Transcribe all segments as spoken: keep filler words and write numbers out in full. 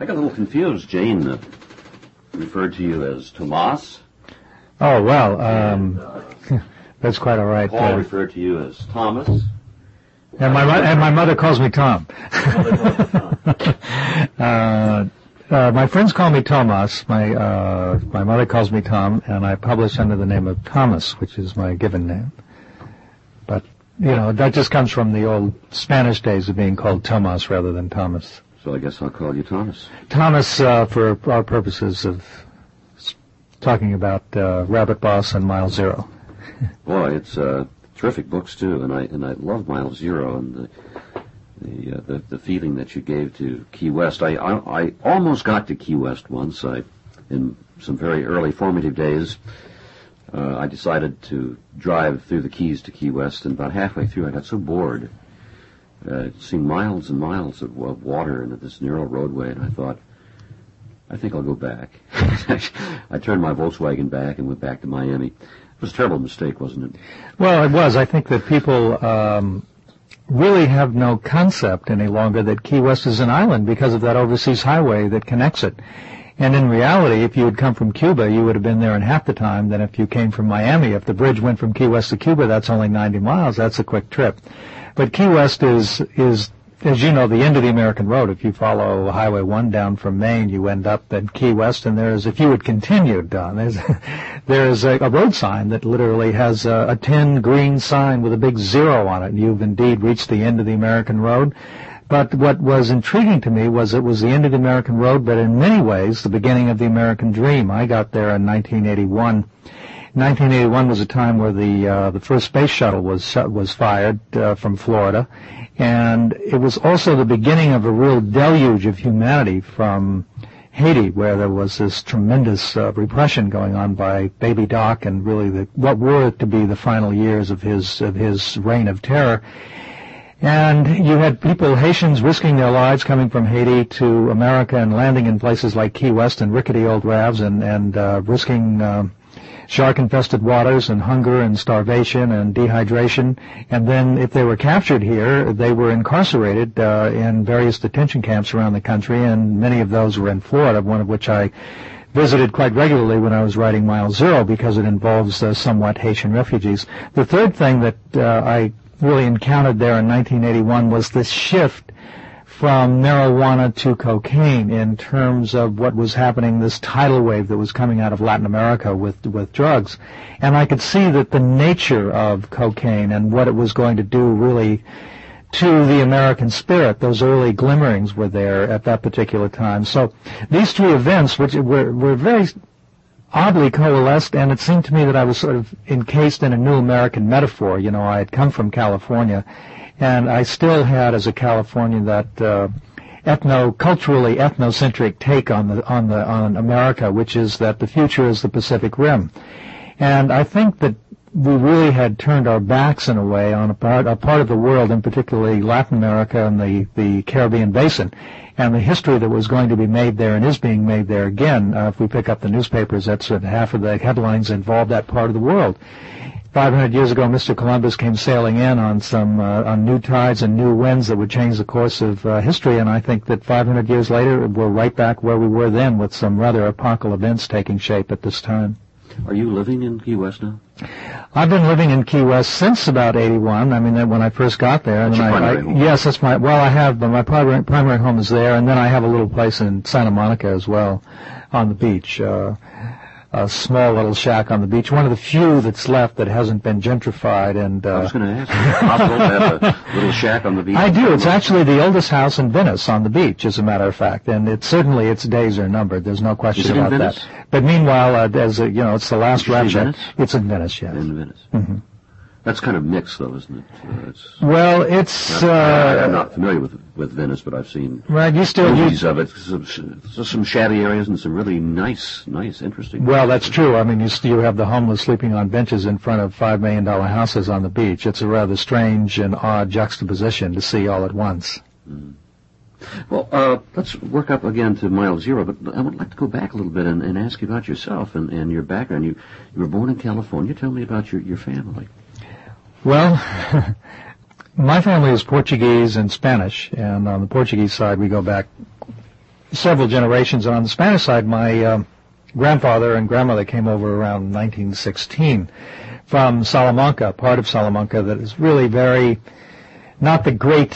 I got a little confused. Jane uh, referred to you as Tomas. Oh, well, um, that's quite all right. Paul uh, referred to you as Thomas. And my, mo- and my mother calls me Tom. uh, uh, my friends call me Tomas. My, uh, my mother calls me Tom, and I publish under the name of Thomas, which is my given name. But, you know, that just comes from the old Spanish days of being called Tomas rather than Thomas. So I guess I'll call you Thomas. Thomas, uh, for our purposes of talking about uh, Rabbit Boss and Mile Zero. Boy, it's uh, terrific books too, and I and I love Mile Zero and the the, uh, the the feeling that you gave to Key West. I, I I almost got to Key West once. I in some very early formative days, uh, I decided to drive through the Keys to Key West, and about halfway through, I got so bored. Uh, seeing miles and miles of water into this narrow roadway, and I thought, I think I'll go back. I turned my Volkswagen back and went back to Miami. It was a terrible mistake, wasn't it? Well, it was. I think that people um, really have no concept any longer that Key West is an island because of that overseas highway that connects it. And in reality, if you had come from Cuba, you would have been there in half the time than if you came from Miami. If the bridge went from Key West to Cuba, that's only ninety miles. That's a quick trip. But Key West is, is, as you know, the end of the American road. If you follow Highway one down from Maine, you end up at Key West, and there's, if you had continued down, there's, there's a, a road sign that literally has a, a tin green sign with a big zero on it, and you've indeed reached the end of the American road. But what was intriguing to me was it was the end of the American road, but in many ways the beginning of the American dream. I got there in nineteen eighty-one. nineteen eighty-one was a time where the uh, the first space shuttle was was fired uh, from Florida, and it was also the beginning of a real deluge of humanity from Haiti, where there was this tremendous uh, repression going on by Baby Doc, and really the, what were to be the final years of his of his reign of terror. And you had people, Haitians, risking their lives coming from Haiti to America and landing in places like Key West and rickety old rafts, and and uh, risking Uh, shark-infested waters and hunger and starvation and dehydration. And then if they were captured here, they were incarcerated uh, in various detention camps around the country, and many of those were in Florida, one of which I visited quite regularly when I was writing Mile Zero because it involves uh, somewhat Haitian refugees. The third thing that uh, I really encountered there in nineteen eighty-one was this shift from marijuana to cocaine in terms of what was happening, this tidal wave that was coming out of Latin America with with drugs. And I could see that the nature of cocaine and what it was going to do really to the American spirit, those early glimmerings were there at that particular time. So these three events, which were, were very oddly coalesced, and it seemed to me that I was sort of encased in a new American metaphor. You know, I had come from California, and I still had, as a Californian, that uh, ethno, culturally ethnocentric take on the on the on America, which is that the future is the Pacific Rim. And I think that we really had turned our backs in a way on a part, a part of the world, and particularly Latin America and the the Caribbean Basin, and the history that was going to be made there and is being made there again. Uh, if we pick up the newspapers, that's uh, half of the headlines involve that part of the world. five hundred years ago, Mister Columbus came sailing in on some uh, on new tides and new winds that would change the course of uh, history, and I think that five hundred years later, we're right back where we were then, with some rather epochal events taking shape at this time. Are you living in Key West now? I've been living in Key West since about eighty-one. I mean, when I first got there. That's and your I, primary I, home? Yes, that's my, well, I have, but my primary, primary home is there, and then I have a little place in Santa Monica as well, on the beach. Uh, a small little shack on the beach, one of the few that's left that hasn't been gentrified. And uh, I was going to ask, is it possible to have a little shack on the beach? I do. It's actually the oldest house in Venice on the beach, as a matter of fact, and it certainly its days are numbered. There's no question Is it in about Venice? that. But meanwhile, uh, as a, you know, it's the last Did you say rapture. Venice? It's in Venice, yes. In Venice. Mm-hmm. That's kind of mixed, though, isn't it? Uh, it's Well, it's not, uh, I, I'm not familiar with with Venice, but I've seen right. You still you, movies of it. Some, some shabby areas and some really nice, nice, interesting. Well, that's true. I mean, you you have the homeless sleeping on benches in front of five million dollar houses on the beach. It's a rather strange and odd juxtaposition to see all at once. Mm. Well, uh, let's work up again to Mile Zero, but I would like to go back a little bit and, and ask you about yourself and, and your background. You you were born in California. Tell me about your, your family. Well, my family is Portuguese and Spanish, and on the Portuguese side we go back several generations. And on the Spanish side, my um, grandfather and grandmother came over around nineteen sixteen from Salamanca, part of Salamanca that is really very, not the great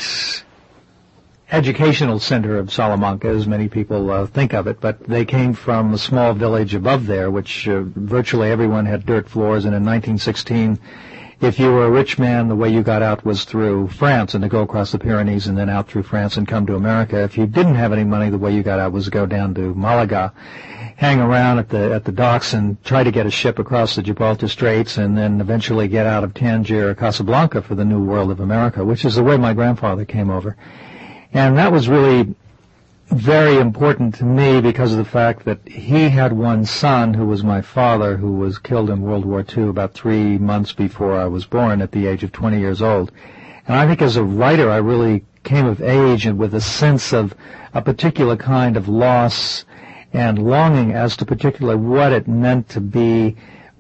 educational center of Salamanca, as many people uh, think of it, but they came from a small village above there, which uh, virtually everyone had dirt floors, and in nineteen sixteen, if you were a rich man, the way you got out was through France, and to go across the Pyrenees and then out through France and come to America. If you didn't have any money, the way you got out was to go down to Malaga, hang around at the at the docks and try to get a ship across the Gibraltar Straits, and then eventually get out of Tangier or Casablanca for the New World of America, which is the way my grandfather came over. And that was really very important to me because of the fact that he had one son who was my father, who was killed in World War Two about three months before I was born at the age of twenty years old. And I think as a writer, I really came of age and with a sense of a particular kind of loss and longing as to particularly what it meant to be,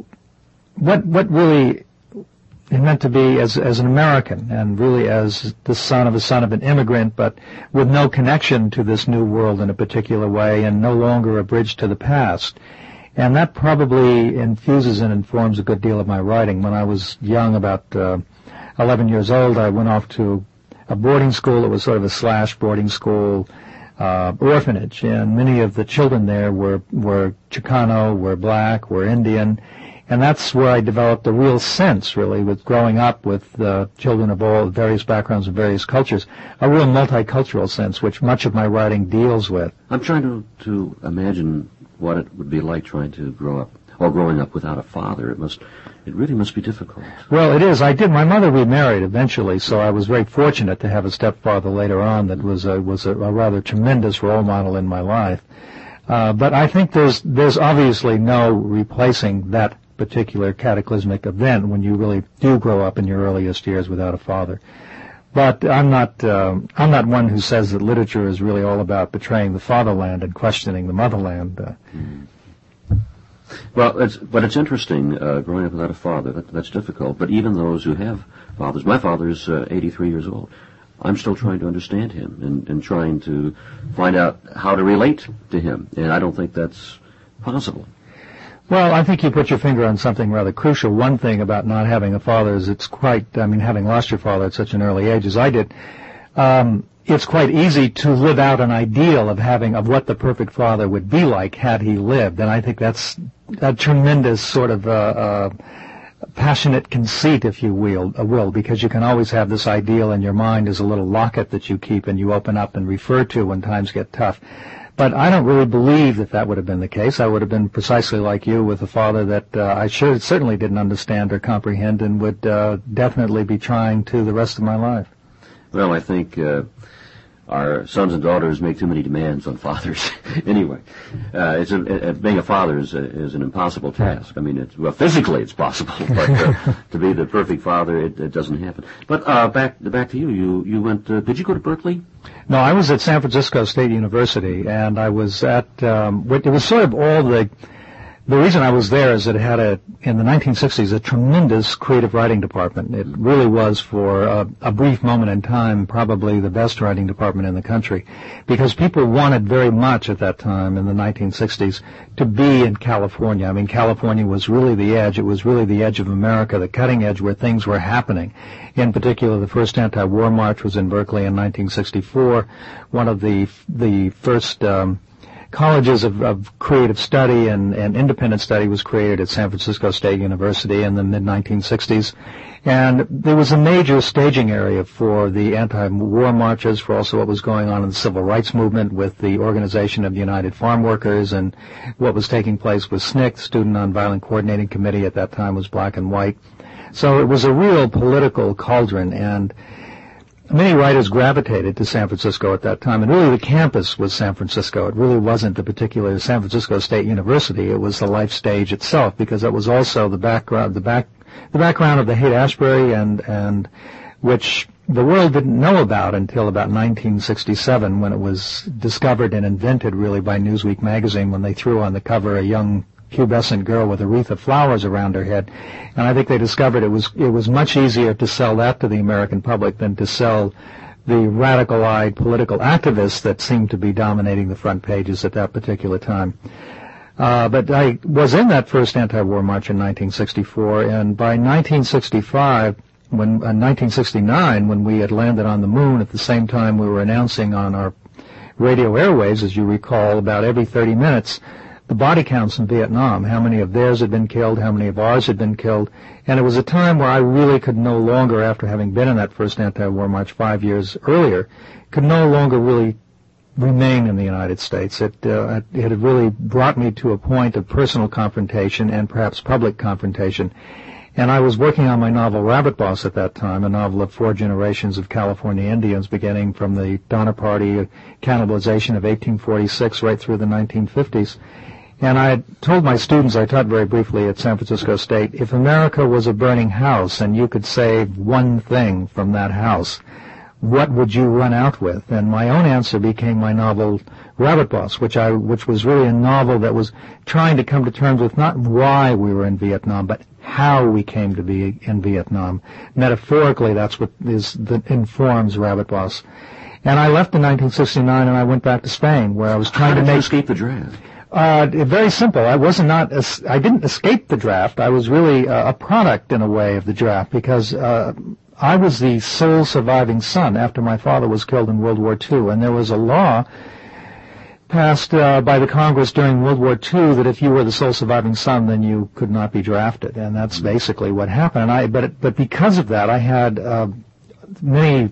what what really it meant to be as as an American, and really as the son of a son of an immigrant, but with no connection to this new world in a particular way, and no longer a bridge to the past. And that probably infuses and informs a good deal of my writing. When I was young, about uh, eleven years old, I went off to a boarding school. It was sort of a slash boarding school, uh, orphanage, and many of the children there were were Chicano, were black, were Indian. And that's where I developed a real sense, really, with growing up with uh, children of all various backgrounds and various cultures, a real multicultural sense, which much of my writing deals with. I'm trying to, to imagine what it would be like trying to grow up, or growing up without a father. It must, it really must be difficult. Well, it is. I did. My mother remarried eventually, so I was very fortunate to have a stepfather later on that was a, was a, a rather tremendous role model in my life. Uh, but I think there's there's obviously no replacing that particular cataclysmic event when you really do grow up in your earliest years without a father. But I'm not uh, I'm not one who says that literature is really all about betraying the fatherland and questioning the motherland. Uh, mm. Well, it's, but it's interesting, uh, growing up without a father. That, that's difficult. But even those who have fathers, my father's uh, eighty-three years old. I'm still trying to understand him and, and trying to find out how to relate to him. And I don't think that's possible. Well, I think you put your finger on something rather crucial. One thing about not having a father is it's quite, I mean, having lost your father at such an early age as I did, um, it's quite easy to live out an ideal of having, of what the perfect father would be like had he lived. And I think that's a tremendous sort of, uh, uh, passionate conceit, if you will, uh, will, because you can always have this ideal in your mind as a little locket that you keep and you open up and refer to when times get tough. But I don't really believe that that would have been the case. I would have been precisely like you, with a father that uh, I sure certainly didn't understand or comprehend, and would uh, definitely be trying to the rest of my life. Well, I think uh, our sons and daughters make too many demands on fathers. Anyway, uh, it's a, uh, being a father is, a, is an impossible task. I mean, it's, well, physically it's possible, but uh, to be the perfect father, it, it doesn't happen. But uh, back back to you. You you went. Uh, did you go to Berkeley? No, I was at San Francisco State University, and I was at, um, it was sort of all the, the reason I was there is that it had a, in the nineteen sixties, a tremendous creative writing department. It really was, for a, a brief moment in time, probably the best writing department in the country, because people wanted very much at that time in the nineteen sixties to be in California. I mean, California was really the edge. It was really the edge of America, the cutting edge where things were happening. In particular, the first anti-war march was in Berkeley in nineteen sixty-four. One of the the first um, colleges of, of creative study and, and independent study was created at San Francisco State University in the mid nineteen sixties. And there was a major staging area for the anti-war marches, for also what was going on in the civil rights movement with the Organization of United Farm Workers, and what was taking place with S N C C, Student Nonviolent Coordinating Committee, at that time was black and white. So it was a real political cauldron, and many writers gravitated to San Francisco at that time, and really the campus was San Francisco. It really wasn't the particular San Francisco State University. It was the life stage itself, because that was also the background, the back, the background of the Haight-Ashbury, and and which the world didn't know about until about nineteen sixty-seven, when it was discovered and invented really by Newsweek magazine, when they threw on the cover a young pubescent girl with a wreath of flowers around her head. And I think they discovered it was it was much easier to sell that to the American public than to sell the radicalized political activists that seemed to be dominating the front pages at that particular time. Uh, but I was in that first anti-war march in nineteen sixty-four, and by nineteen sixty-five, when uh, nineteen sixty-nine, when we had landed on the moon, at the same time we were announcing on our radio airwaves, as you recall, about every thirty minutes, the body counts in Vietnam, how many of theirs had been killed, how many of ours had been killed. And it was a time where I really could no longer, after having been in that first anti-war march five years earlier, could no longer really remain in the United States. It, uh, it had really brought me to a point of personal confrontation and perhaps public confrontation. And I was working on my novel Rabbit Boss at that time, a novel of four generations of California Indians, beginning from the Donner Party cannibalization of eighteen forty-six right through the nineteen fifties. And I had told my students, I taught very briefly at San Francisco State, if America was a burning house and you could save one thing from that house, what would you run out with? And my own answer became my novel Rabbit Boss, which I, which was really a novel that was trying to come to terms with not why we were in Vietnam, but how we came to be in Vietnam. Metaphorically, that's what is, that informs Rabbit Boss. And I left in nineteen sixty-nine and I went back to Spain, where I was trying How to did make... you escape the draft? Uh, very simple. I wasn't not, I didn't escape the draft. I was really a, a product, in a way, of the draft, because, uh, I was the sole surviving son after my father was killed in World War Two, and there was a law passed uh, by the Congress during World War Two that if you were the sole surviving son, then you could not be drafted, and that's basically what happened. And I, but it, but because of that, I had uh, many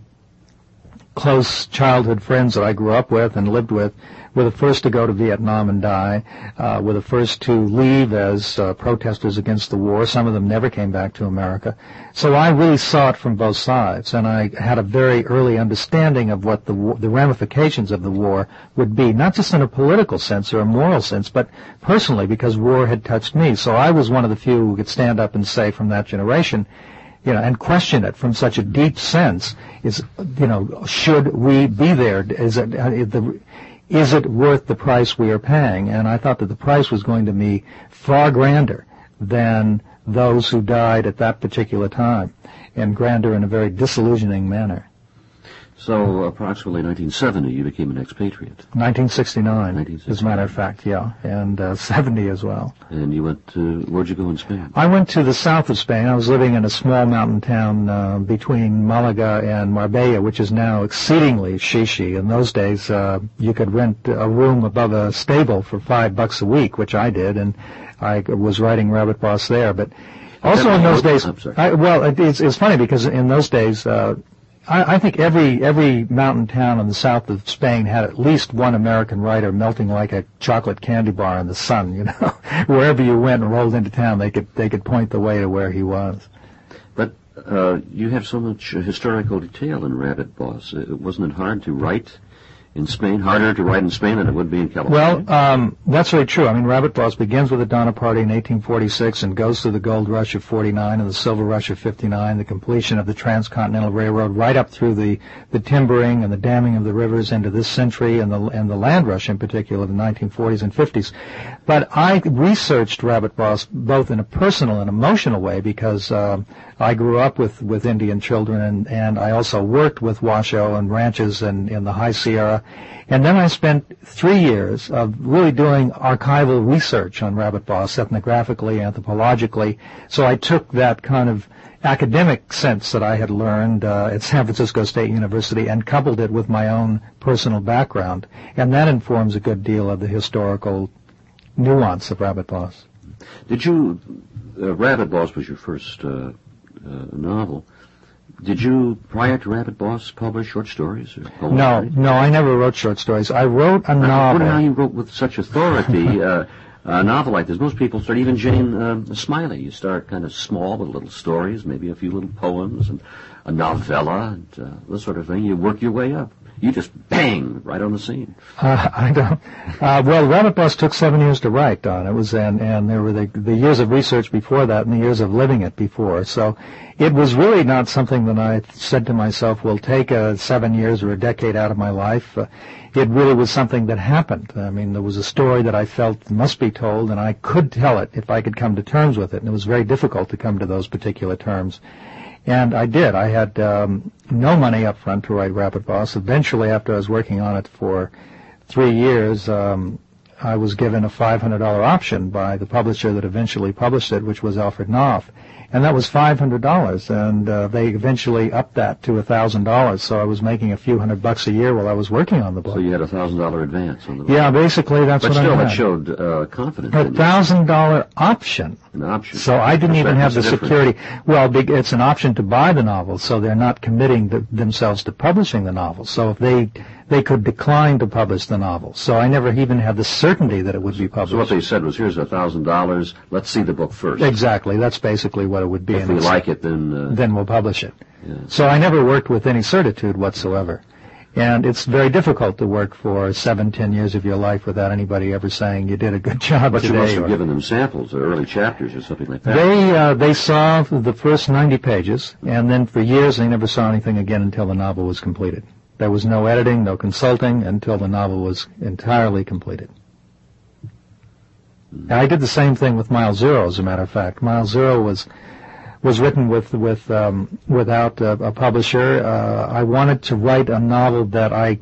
close childhood friends that I grew up with and lived with were the first to go to Vietnam and die, uh, were the first to leave as uh, protesters against the war. Some of them never came back to America. So I really saw it from both sides, and I had a very early understanding of what the, the ramifications of the war would be, not just in a political sense or a moral sense, but personally, because war had touched me. So I was one of the few who could stand up and say from that generation, you know, and question it from such a deep sense, is, you know, should we be there? Is it, uh, the, Is it worth the price we are paying? And I thought that the price was going to be far grander than those who died at that particular time, and grander in a very disillusioning manner. So approximately nineteen seventy, you became an expatriate. nineteen sixty-nine, nineteen sixty-nine. as a matter of fact, yeah, and uh, seventy as well. And you went to, where'd you go in Spain? I went to the south of Spain. I was living in a small mountain town uh, between Malaga and Marbella, which is now exceedingly shishi. In those days, uh, you could rent a room above a stable for five bucks a week, which I did, and I was writing Rabbit Boss there. But also in those days, I, well, it, it's, it's funny because in those days, uh, I, I think every every mountain town in the south of Spain had at least one American writer melting like a chocolate candy bar in the sun. You know, wherever you went and rolled into town, they could they could point the way to where he was. But uh, you have so much historical detail in Rabbit Boss. It, wasn't it hard to write in Spain? Harder to write in Spain than it would be in California? Well, um, that's very true. I mean, Rabbit Boss begins with the Donner Party in eighteen forty-six and goes through the gold rush of forty-nine and the silver rush of fifty-nine, the completion of the Transcontinental Railroad, right up through the, the timbering and the damming of the rivers into this century, and the and the land rush in particular, the nineteen forties and fifties. But I researched Rabbit Boss both in a personal and emotional way because uh, I grew up with, with Indian children, and, and I also worked with Washoe and ranches in, in the High Sierra. And then I spent three years of really doing archival research on Rabbit Boss, ethnographically, anthropologically. So I took that kind of academic sense that I had learned uh, at San Francisco State University and coupled it with my own personal background. And that informs a good deal of the historical nuance of Rabbit Boss. Did you, uh, Rabbit Boss was your first uh, uh, novel. Did you, prior to Rabbit Boss, publish short stories? Or poems? No, no, I never wrote short stories. I wrote a I novel. wonder how you wrote with such authority uh, a novel like this. Most people start, even Jane uh, Smiley, you start kind of small with little stories, maybe a few little poems, and a novella, and uh, this sort of thing. You work your way up. You just bang right on the scene. Uh, I don't. Uh, well, Rabbit Boss took seven years to write, Don. It was, and and there were the, the years of research before that, and the years of living it before. So, it was really not something that I said to myself, "Will take uh, seven years or a decade out of my life." Uh, it really was something that happened. I mean, there was a story that I felt must be told, and I could tell it if I could come to terms with it. And it was very difficult to come to those particular terms. And I did. I had um, no money up front to write Rabbit Boss. Eventually, after I was working on it for three years, um, I was given a five hundred dollars option by the publisher that eventually published it, which was Alfred Knopf. And that was five hundred dollars, and uh, they eventually upped that to one thousand dollars, so I was making a few hundred bucks a year while I was working on the book. So you had a one thousand dollars advance on the book. Yeah, basically that's but what I had. But still, it showed uh, confidence. A one thousand dollars option. An option. So I didn't even have the difference. security. Well, big- it's an option to buy the novel, so they're not committing the, themselves to publishing the novel. So if they they could decline to publish the novel. So I never even had the certainty that it would be published. So what they said was, here's a one thousand dollars, let's see the book first. Exactly. That's basically what it would be. If we like it, then... Uh, then we'll publish it. Yeah. So I never worked with any certitude whatsoever. And it's very difficult to work for seven, ten years of your life without anybody ever saying you did a good job but today. you must have or, given them samples or early chapters or something like that. They uh, they saw the first ninety pages, and then for years they never saw anything again until the novel was completed. There was no editing, no consulting until the novel was entirely completed. Mm-hmm. And I did the same thing with Mile Zero, as a matter of fact. Mile Zero was was written with with um, without a, a publisher. Uh, I wanted to write a novel that I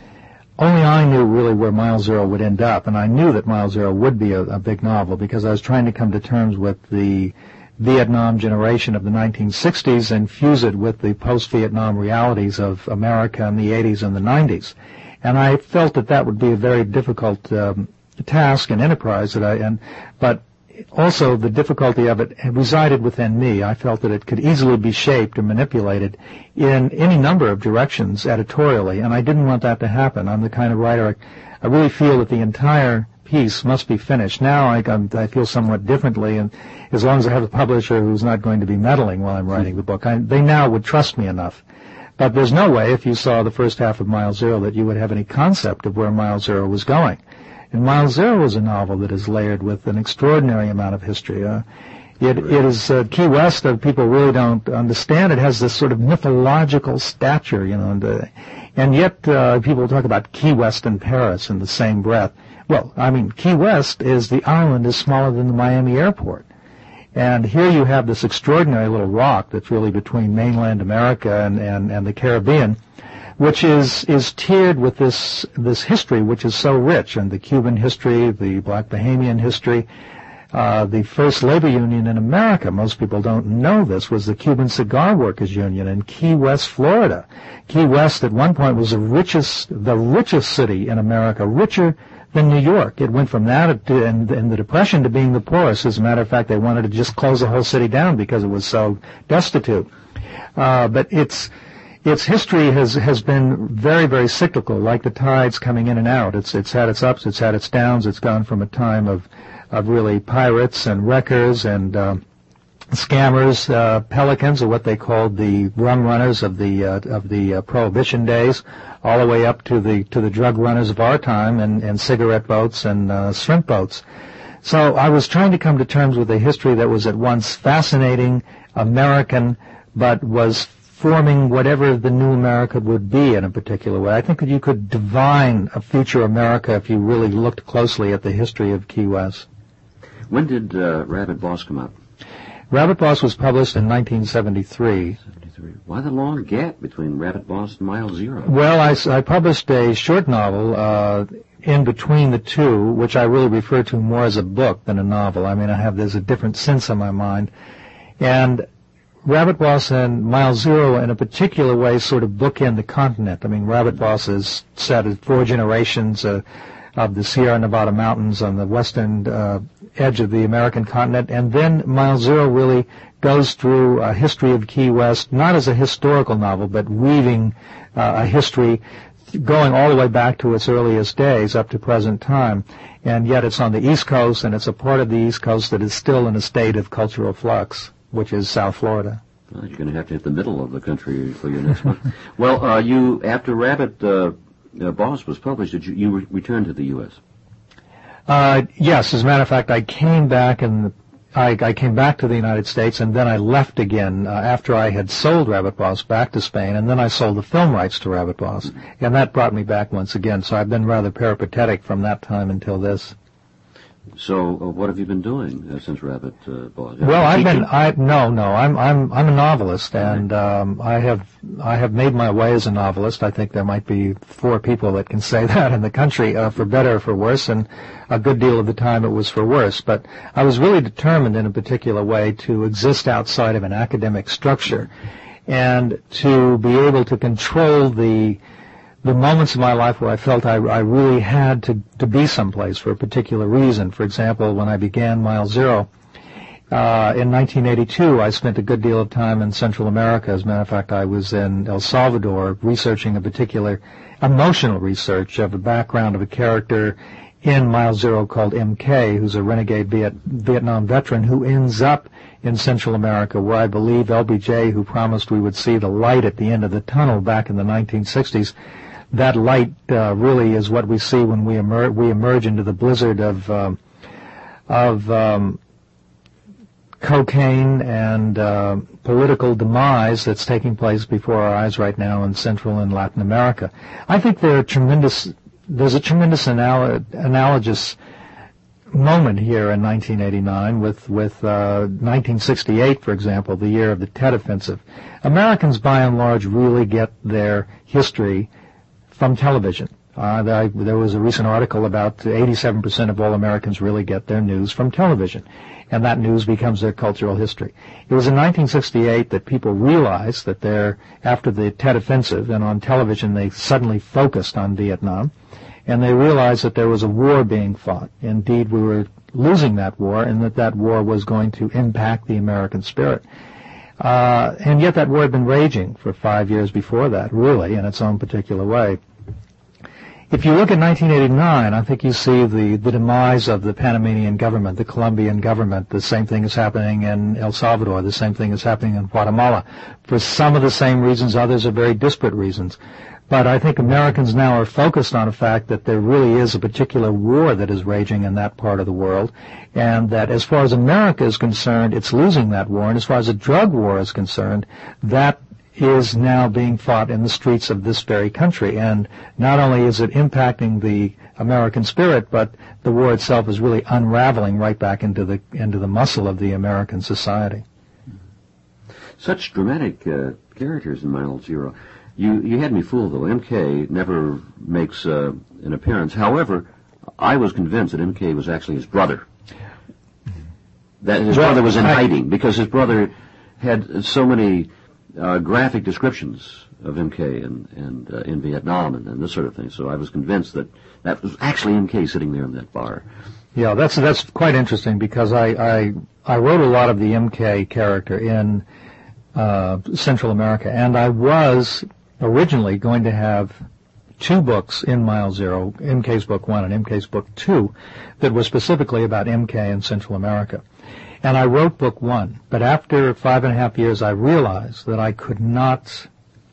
only I knew really where Mile Zero would end up, and I knew that Mile Zero would be a, a big novel because I was trying to come to terms with the Vietnam generation of the nineteen sixties and fuse it with the post-Vietnam realities of America in the eighties and the nineties. And I felt that that would be a very difficult um, task and enterprise. That I and but also the difficulty of it resided within me. I felt that it could easily be shaped and manipulated in any number of directions editorially, and I didn't want that to happen. I'm the kind of writer I, I really feel that the entire piece must be finished. Now I, I'm, I feel somewhat differently, and as long as I have a publisher who's not going to be meddling while I'm writing the book, I, they now would trust me enough. But there's no way, if you saw the first half of Mile Zero, that you would have any concept of where Mile Zero was going. And Mile Zero is a novel that is layered with an extraordinary amount of history. Uh, it, it is uh, Key West. Uh, people really don't understand. It has this sort of mythological stature, you know, and, uh, and yet uh, people talk about Key West and Paris in the same breath. Well, I mean, Key West is the island is smaller than the Miami airport. And here you have this extraordinary little rock that's really between mainland America and, and, and the Caribbean, which is, is tiered with this, this history which is so rich, and the Cuban history, the Black Bahamian history. Uh, the first labor union in America, most people don't know this, was the Cuban Cigar Workers Union in Key West, Florida. Key West at one point was the richest, the richest city in America, richer than New York. It went from that to, in, in the Depression to being the poorest. As a matter of fact, they wanted to just close the whole city down because it was so destitute. Uh, but its its history has has been very, very cyclical, like the tides coming in and out. It's it's had its ups, it's had its downs. It's gone from a time of of really pirates and wreckers and uh, scammers, uh, pelicans, or what they called the rum runners of the uh, of the uh, Prohibition days, all the way up to the to the drug runners of our time, and, and cigarette boats and uh, shrimp boats. So I was trying to come to terms with a history that was at once fascinating, American, but was forming whatever the new America would be in a particular way. I think that you could divine a future America if you really looked closely at the history of Key West. When did uh, Rabbit Boss come out? Rabbit Boss was published in nineteen seventy-three. seventy-three. Why the long gap between Rabbit Boss and Mile Zero? Well, I, I published a short novel uh, in between the two, which I really refer to more as a book than a novel. I mean, I have there's a different sense in my mind. And Rabbit Boss and Mile Zero, in a particular way, sort of bookend the continent. I mean, Rabbit Boss is set at four generations uh, of the Sierra Nevada mountains on the western uh, edge of the American continent, and then Mile Zero really goes through a history of Key West, not as a historical novel, but weaving uh, a history going all the way back to its earliest days up to present time. And yet it's on the East Coast, and it's a part of the East Coast that is still in a state of cultural flux, which is South Florida. Well, you're going to have to hit the middle of the country for your next one. Well, uh, you after Rabbit uh, uh, Boss was published, did you, you re- returned to the U S? Uh, yes, as a matter of fact, I came back and I, I came back to the United States, and then I left again uh, after I had sold Rabbit Boss back to Spain, and then I sold the film rights to Rabbit Boss, and that brought me back once again. So I've been rather peripatetic from that time until this. So, uh, what have you been doing uh, since Rabbit uh, Ball? Well, I've been. I no, no. I'm I'm I'm a novelist, and um, I have I have made my way as a novelist. I think there might be four people that can say that in the country, uh, for better or for worse, and a good deal of the time it was for worse. But I was really determined in a particular way to exist outside of an academic structure, and to be able to control the the moments of my life where I felt I, I really had to, to be someplace for a particular reason. For example, when I began Mile Zero uh, in nineteen eighty-two, I spent a good deal of time in Central America. As a matter of fact, I was in El Salvador researching a particular emotional research of the background of a character in Mile Zero called M K, who's a renegade Viet, Vietnam veteran who ends up in Central America, where I believe L B J, who promised we would see the light at the end of the tunnel back in the nineteen sixties, that light uh, really is what we see when we emerge, we emerge into the blizzard of um, of um, cocaine and uh, political demise that's taking place before our eyes right now in Central and Latin America. I think there are tremendous, there's a tremendous anal- analogous moment here in nineteen eighty-nine with with uh, nineteen sixty-eight, for example, the year of the Tet Offensive. Americans, by and large, really get their history from television. Uh, there, there was a recent article about eighty-seven percent of all Americans really get their news from television, and that news becomes their cultural history. It was in nineteen sixty-eight that people realized that they're, after the Tet Offensive, and on television they suddenly focused on Vietnam, and they realized that there was a war being fought. Indeed, we were losing that war, and that that war was going to impact the American spirit. Uh, and yet that war had been raging for five years before that, really, in its own particular way. If you look at nineteen eighty-nine, I think you see the, the demise of the Panamanian government, the Colombian government. The same thing is happening in El Salvador. The same thing is happening in Guatemala. For some of the same reasons, others are very disparate reasons. But I think Americans now are focused on the fact that there really is a particular war that is raging in that part of the world, and that as far as America is concerned, it's losing that war, and as far as the drug war is concerned, that is now being fought in the streets of this very country. And not only is it impacting the American spirit, but the war itself is really unraveling right back into the into the muscle of the American society. Such dramatic uh, characters in Mile Zero. You you had me fooled, though. M K never makes uh, an appearance. However, I was convinced that M K was actually his brother. That his well, brother was in I, hiding, because his brother had so many uh, graphic descriptions of M K and, and uh, in Vietnam and, and this sort of thing. So I was convinced that that was actually M K sitting there in that bar. Yeah, that's that's quite interesting, because I I, I wrote a lot of the M K character in uh, Central America, and I was originally going to have two books in Mile Zero, M K's Book One and M K's Book Two, that was specifically about M K in Central America. And I wrote Book One, but after five and a half years I realized that I could not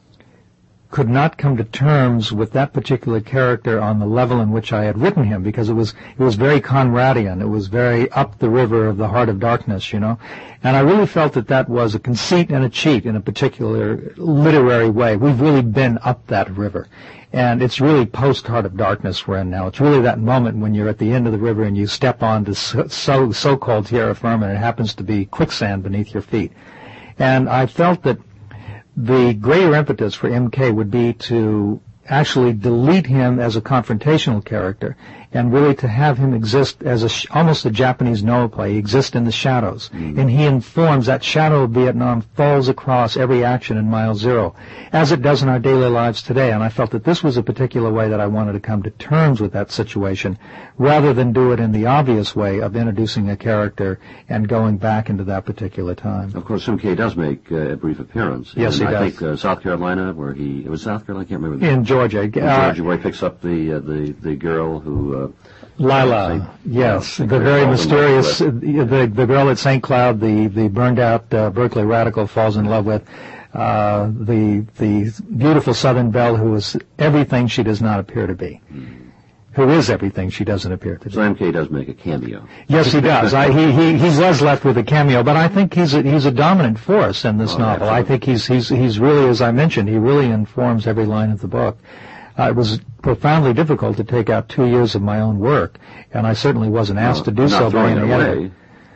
could not come to terms with that particular character on the level in which I had written him, because it was it was very Conradian. It was very up the river of the heart of darkness, you know. And I really felt that that was a conceit and a cheat in a particular literary way. We've really been up that river. And it's really post-Heart of Darkness we're in now. It's really that moment when you're at the end of the river and you step onto so, so-called terra firma, and it happens to be quicksand beneath your feet. And I felt that the greater impetus for M K would be to actually delete him as a confrontational character, and really to have him exist as a sh- almost a Japanese Noah play, exist in the shadows. Mm. And he informs, that shadow of Vietnam falls across every action in Mile Zero, as it does in our daily lives today. And I felt that this was a particular way that I wanted to come to terms with that situation, rather than do it in the obvious way of introducing a character and going back into that particular time. Of course, M K does make uh, a brief appearance. Yes, and he I does. think uh, South Carolina, where he, it was South Carolina, I can't remember. In Georgia. In Georgia, where he picks up the, uh, the, the girl who... Uh, Lila, yes, the very mysterious, the, the girl at Saint Cloud, the, the burned-out uh, Berkeley radical falls in love with, uh, the the beautiful Southern belle who is everything she does not appear to be, mm. who is everything she doesn't appear to be. So M K does make a cameo. Yes, he does. I, he, he, he was left with a cameo, but I think he's a, he's a dominant force in this oh, novel. absolutely. I think he's, he's, he's really, as I mentioned, he really informs every line of the book. Uh, it was profoundly difficult to take out two years of my own work, and I certainly wasn't asked well, to do so by any editor.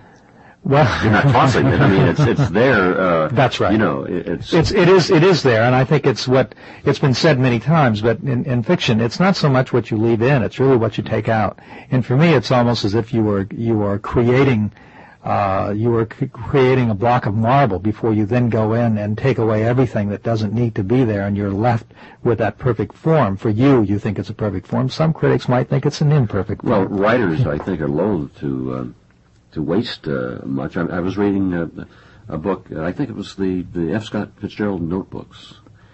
Well, you're not tossing it. I mean, it's it's there. Uh, That's right. You know, it, it's it's it is it is there, and I think it's what it's been said many times. But in, in fiction, it's not so much what you leave in; it's really what you take out. And for me, it's almost as if you were you are creating uh, you were c- creating a block of marble before you then go in and take away everything that doesn't need to be there, and you're left with that perfect form. For you, you think it's a perfect form. Some critics might think it's an imperfect form. Well, writers, I think, are loath to. Uh, to waste uh, much. I, I was reading a, a book, I think it was the, the F. Scott Fitzgerald notebooks,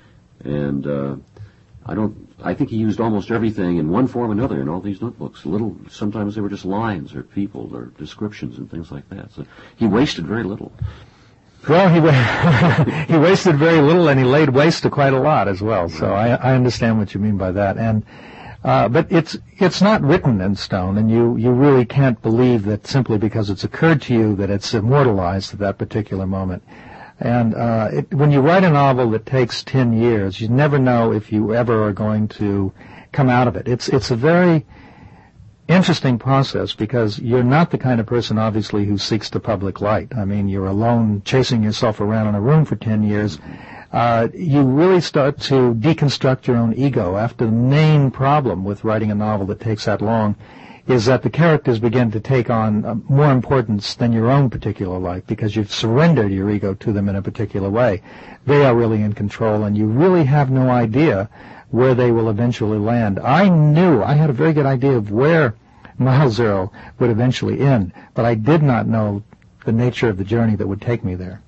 and uh, I don't, I think he used almost everything in one form or another in all these notebooks. Little, sometimes they were just lines or people or descriptions and things like that. So he wasted very little. Well, he wa- he wasted very little, and he laid waste to quite a lot as well. So I, I understand what you mean by that. And Uh, but it's it's not written in stone, and you, you really can't believe that simply because it's occurred to you that it's immortalized at that particular moment. And uh, it, when you write a novel that takes ten years, you never know if you ever are going to come out of it. It's it's a very interesting process because you're not the kind of person, obviously, who seeks the public light. I mean, you're alone chasing yourself around in a room for ten years. Uh, you really start to deconstruct your own ego. After the main problem with writing a novel that takes that long is that the characters begin to take on uh, more importance than your own particular life because you've surrendered your ego to them in a particular way. They are really in control, and you really have no idea where they will eventually land. I knew, I had a very good idea of where Mile Zero would eventually end, but I did not know the nature of the journey that would take me there.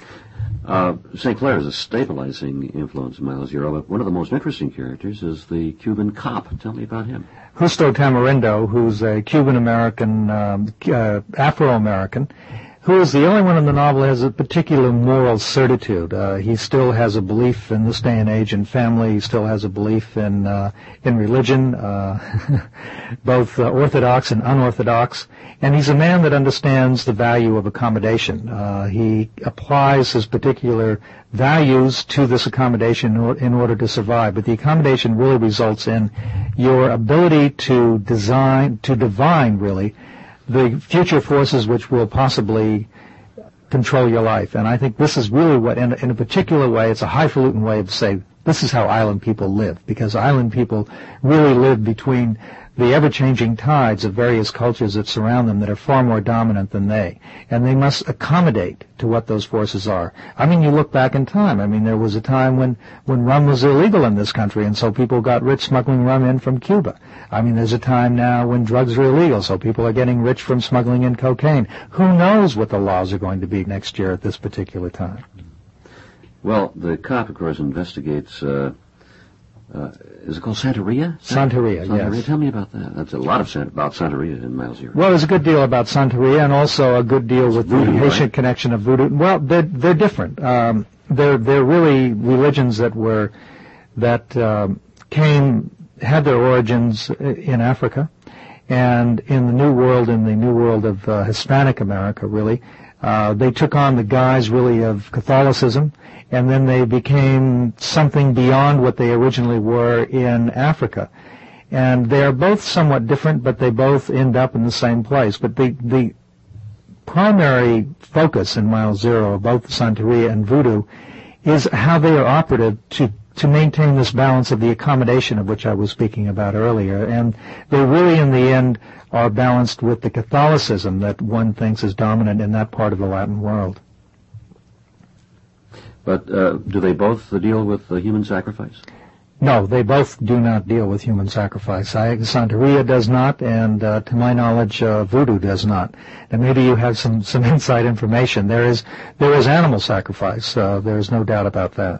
Uh, Saint Clair is a stabilizing influence in Mile Zero, but one of the most interesting characters is the Cuban cop. Tell me about him. Justo Tamarindo, who's a Cuban-American, um, uh, Afro-American, who is the only one in the novel who has a particular moral certitude. Uh, he still has a belief in this day and age in family. He still has a belief in uh, in religion, uh, both uh, orthodox and unorthodox. And he's a man that understands the value of accommodation. Uh, he applies his particular values to this accommodation in, or, in order to survive. But the accommodation really results in your ability to design, to divine, really, the future forces which will possibly control your life. And I think this is really what, in, in a particular way, it's a highfalutin way of saying this is how island people live, because island people really live between the ever-changing tides of various cultures that surround them that are far more dominant than they. And they must accommodate to what those forces are. I mean, you look back in time. I mean, there was a time when, when rum was illegal in this country, and so people got rich smuggling rum in from Cuba. I mean, there's a time now when drugs are illegal, so people are getting rich from smuggling in cocaine. Who knows what the laws are going to be next year at this particular time? Well, the cop, of course, investigates... Uh Uh, is it called Santeria? Santeria, Santeria, yes. Tell me about that. That's a lot of san- about Santeria in Mile Zero. Well, there's a good deal about Santeria, and also a good deal with voodoo, the Haitian right? connection of voodoo. Well, they're they're different. Um, they're they're really religions that were that um, came had their origins in Africa, and in the New World, in the New World of uh, Hispanic America, really, uh, they took on the guise really of Catholicism. And then they became something beyond what they originally were in Africa. And they are both somewhat different, but they both end up in the same place. But the, the primary focus in Mile Zero of both Santeria and Voodoo is how they are operative to, to maintain this balance of the accommodation of which I was speaking about earlier. And they really, in the end, are balanced with the Catholicism that one thinks is dominant in that part of the Latin world. But uh, do they both uh, deal with uh, human sacrifice? No, they both do not deal with human sacrifice. I, Santeria does not, and uh, to my knowledge, uh, Voodoo does not. And maybe you have some, some inside information. There is there is animal sacrifice. Uh, there is no doubt about that.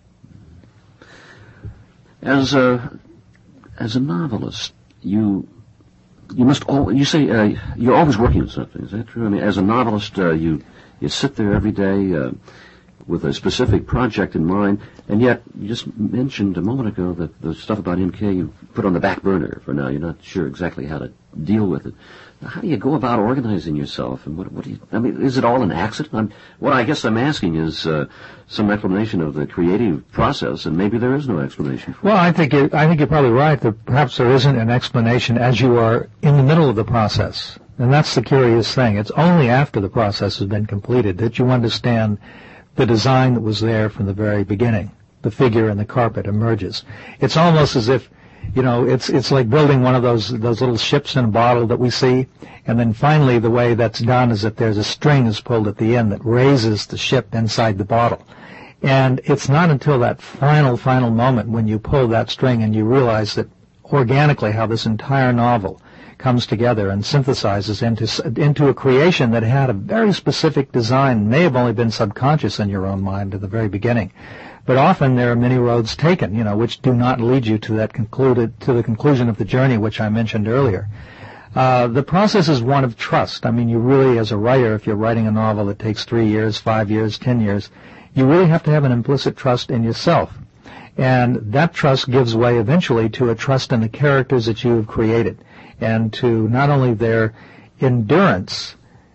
As a as a novelist, you you must al- you say uh, you're always working on something. Is that true? I mean, as a novelist, uh, you you sit there every day. Uh, with a specific project in mind, and yet you just mentioned a moment ago that the stuff about M K you put on the back burner for now. You're not sure exactly how to deal with it. How do you go about organizing yourself, and what, what do you, I mean, is it all an accident? I'm, what I guess I'm asking is uh, some explanation of the creative process, and maybe there is no explanation for well, it. I think you, I think you're probably right that perhaps there isn't an explanation as you are in the middle of the process. And that's the curious thing. It's only after the process has been completed that you understand the design that was there from the very beginning. The figure in the carpet emerges. It's almost as if, you know, it's it's like building one of those those little ships in a bottle that we see, and then finally the way that's done is that there's a string is pulled at the end that raises the ship inside the bottle. And it's not until that final, final moment when you pull that string and you realize that organically how this entire novel comes together and synthesizes into into a creation that had a very specific design, may have only been subconscious in your own mind at the very beginning. But often there are many roads taken, you know, which do not lead you to that concluded to the conclusion of the journey, which I mentioned earlier. Uh, the process is one of trust. I mean, you really, as a writer, if you're writing a novel that takes three years, five years, ten years, you really have to have an implicit trust in yourself. And that trust gives way eventually to a trust in the characters that you have created, and to not only their endurance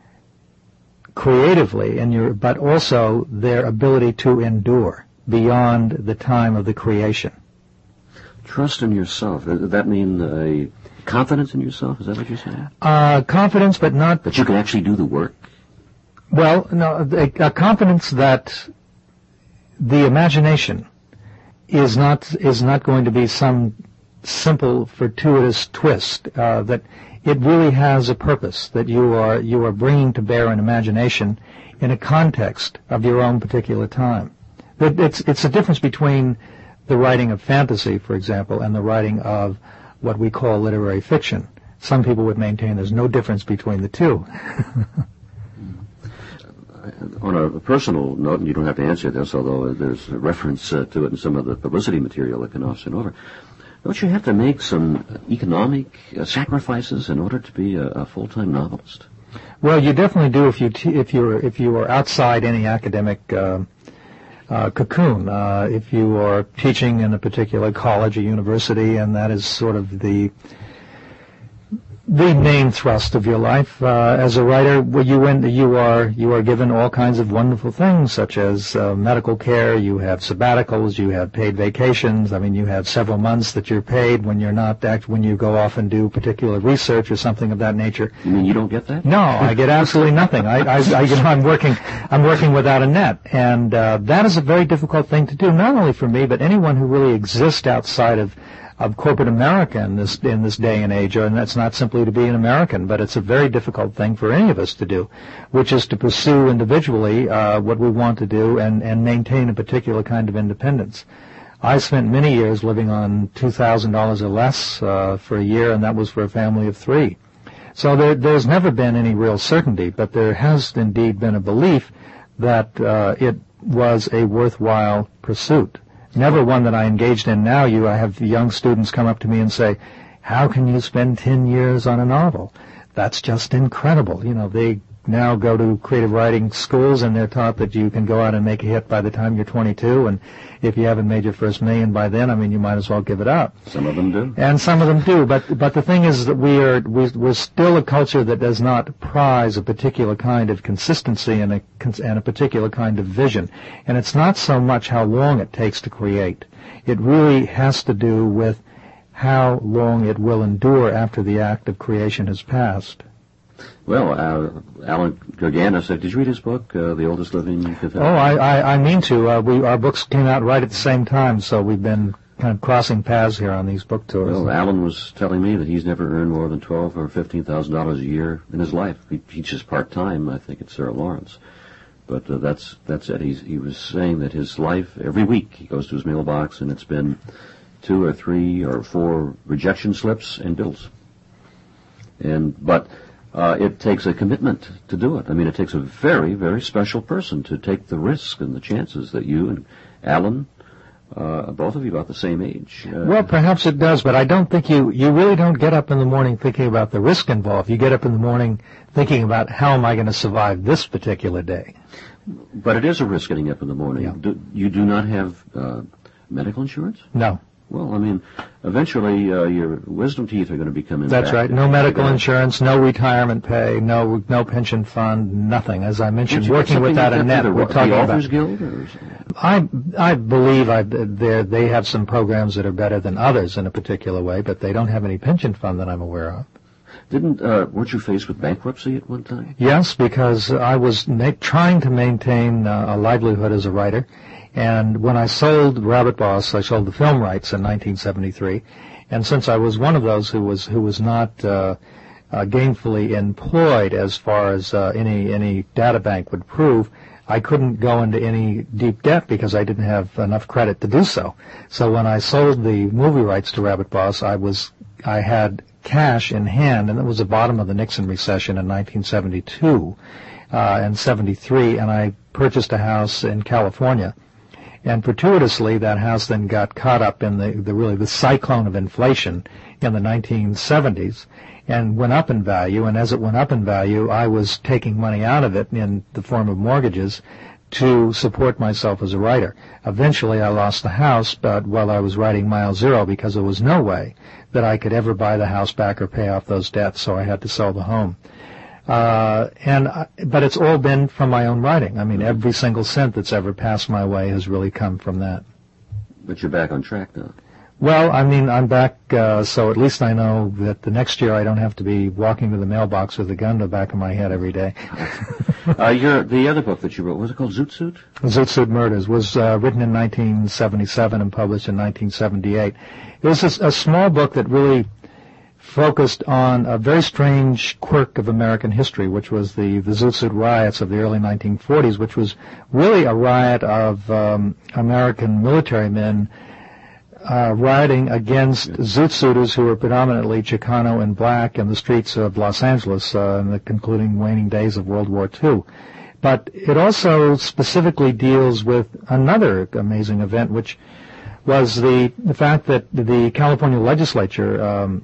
creatively, in your, but also their ability to endure beyond the time of the creation. Trust in yourself. Does that mean a confidence in yourself? Is that what you're saying? Uh, confidence, but not... That you can actually do the work? Well, no, a, a confidence that the imagination is not is not going to be some simple, fortuitous twist, uh, that it really has a purpose, that you are you are bringing to bear an imagination in a context of your own particular time. That it's it's a difference between the writing of fantasy, for example, and the writing of what we call literary fiction. Some people would maintain there's no difference between the two. On a personal note, and you don't have to answer this, although there's a reference uh, to it in some of the publicity material that Knopf sent over, don't you have to make some economic uh, sacrifices in order to be a, a full-time novelist? Well, you definitely do if you t- if you're if you are outside any academic uh, uh, cocoon. Uh, if you are teaching in a particular college or university, and that is sort of the the main thrust of your life uh, as a writer, where you went, you are you are given all kinds of wonderful things, such as uh, medical care. You have sabbaticals, you have paid vacations. I mean, you have several months that you're paid when you're not act when you go off and do particular research or something of that nature. You mean you don't get that? No, I get absolutely nothing. I, I, I you know, I'm working I'm working without a net, and uh, that is a very difficult thing to do, not only for me, but anyone who really exists outside of. of corporate America in this in this day and age, and that's not simply to be an American, but it's a very difficult thing for any of us to do, which is to pursue individually uh, what we want to do and, and maintain a particular kind of independence. I spent many years living on two thousand dollars or less uh, for a year, and that was for a family of three. So there, there's never been any real certainty, but there has indeed been a belief that uh, it was a worthwhile pursuit. Never one that I engaged in. Now you, I have young students come up to me and say, how can you spend ten years on a novel? That's just incredible. You know, they now go to creative writing schools and they're taught that you can go out and make a hit by the time you're twenty-two, and if you haven't made your first million by then, I mean, you might as well give it up. Some of them do. And some of them do, but but the thing is that we are we, we're still a culture that does not prize a particular kind of consistency and a and a particular kind of vision. And it's not so much how long it takes to create. It really has to do with how long it will endure after the act of creation has passed. Well, uh, Alan Gurganus, uh, did you read his book, uh, The Oldest Living Confederate? Oh, I, I, I mean to. Uh, we our books came out right at the same time, so we've been kind of crossing paths here on these book tours. Well, Alan was telling me that he's never earned more than twelve or fifteen thousand dollars a year in his life. He teaches part time, I think, at Sarah Lawrence. But uh, that's that's it. He's, he was saying that his life, every week, he goes to his mailbox, and it's been two or three or four rejection slips and bills. And but. Uh, it takes a commitment to do it. I mean, it takes a very, very special person to take the risk and the chances that you and Alan uh, both of you about the same age. Uh, well, perhaps it does, but I don't think you, you really don't get up in the morning thinking about the risk involved. You get up in the morning thinking about how am I going to survive this particular day. But it is a risk getting up in the morning. Yeah. Do, you do not have uh, medical insurance? No. Well, I mean, eventually uh, your wisdom teeth are going to become impacted. That's right. No medical insurance, no retirement pay, no no pension fund, nothing. As I mentioned, working without a net, we're talking the about. Authors Guild? Or I I believe I they they have some programs that are better than others in a particular way, but they don't have any pension fund that I'm aware of. Didn't uh, weren't you faced with bankruptcy at one time? Yes, because I was ma- trying to maintain uh, a livelihood as a writer. And when I sold Rabbit Boss, I sold the film rights in nineteen seventy-three. And since I was one of those who was who was not uh, uh, gainfully employed, as far as uh, any any data bank would prove, I couldn't go into any deep debt because I didn't have enough credit to do so. So when I sold the movie rights to Rabbit Boss, I was I had cash in hand, and it was the bottom of the Nixon recession in nineteen seventy-two uh, and seventy-three, and I purchased a house in California. And fortuitously, that house then got caught up in the, the really the cyclone of inflation in the nineteen seventies and went up in value. And as it went up in value, I was taking money out of it in the form of mortgages to support myself as a writer. Eventually, I lost the house, but while I was writing Mile Zero, because there was no way that I could ever buy the house back or pay off those debts, so I had to sell the home. Uh, and, I, but it's all been from my own writing. I mean, every single cent that's ever passed my way has really come from that. But you're back on track now. Well, I mean, I'm back, uh, so at least I know that the next year I don't have to be walking to the mailbox with a gun to the back of my head every day. uh, your, the other book that you wrote, what was it called, Zoot Suit? Zoot Suit Murders was uh, written in nineteen seventy-seven and published in nineteen seventy-eight. It was a, a small book that really focused on a very strange quirk of American history, which was the, the Zoot Suit riots of the early nineteen forties, which was really a riot of um, American military men uh, rioting against Zoot Suiters who were predominantly Chicano and black in the streets of Los Angeles uh, in the concluding waning days of World War Two. But it also specifically deals with another amazing event, which was the, the fact that the California legislature um,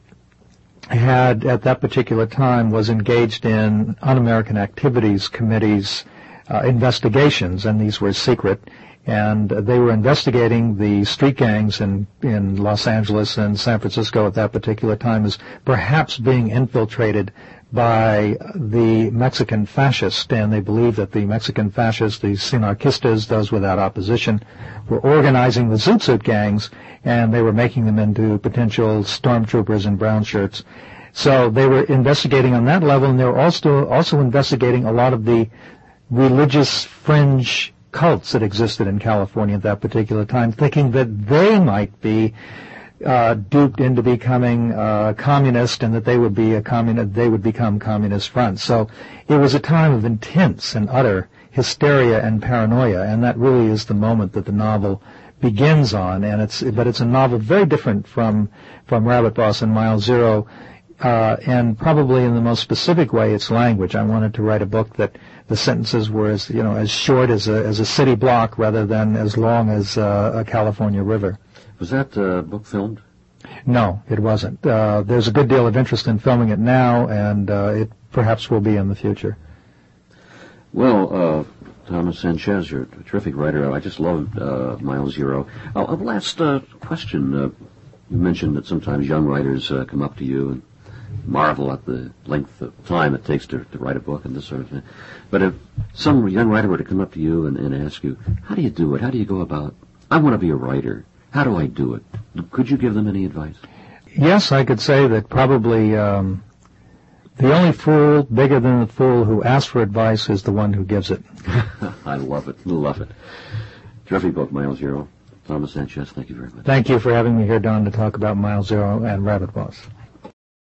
had at that particular time was engaged in un-American activities committees, uh, investigations, and these were secret, and they were investigating the street gangs in, in Los Angeles and San Francisco at that particular time as perhaps being infiltrated by the Mexican fascists, and they believed that the Mexican fascists, the Sinarquistas, those without opposition, were organizing the Zoot Suit gangs, and they were making them into potential stormtroopers in brown shirts. So they were investigating on that level, and they were also also investigating a lot of the religious fringe cults that existed in California at that particular time, thinking that they might be uh, duped into becoming uh, communist, and that they would be a communist, they would become communist fronts. So it was a time of intense and utter hysteria and paranoia, and that really is the moment that the novel begins on. And it's but it's a novel very different from from Rabbit Boss and Mile Zero, uh, and probably in the most specific way, its language. I wanted to write a book that the sentences were as you know as short as a as a city block rather than as long as uh, a California river. Was that uh, book filmed? No, it wasn't. Uh, there's a good deal of interest in filming it now, and uh, it perhaps will be in the future. Well, uh, Thomas Sanchez, you're a terrific writer. I just love uh, Mile Zero. Uh, a last uh, question. Uh, you mentioned that sometimes young writers uh, come up to you and marvel at the length of time it takes to, to write a book and this sort of thing. But if some young writer were to come up to you and, and ask you, how do you do it? How do you go about, I want to be a writer. How do I do it? Could you give them any advice? Yes, I could say that probably um, the only fool bigger than the fool who asks for advice is the one who gives it. I love it. Love it. Terrific book, Mile Zero. Thomas Sanchez, thank you very much. Thank you for having me here, Don, to talk about Mile Zero and Rabbit Boss.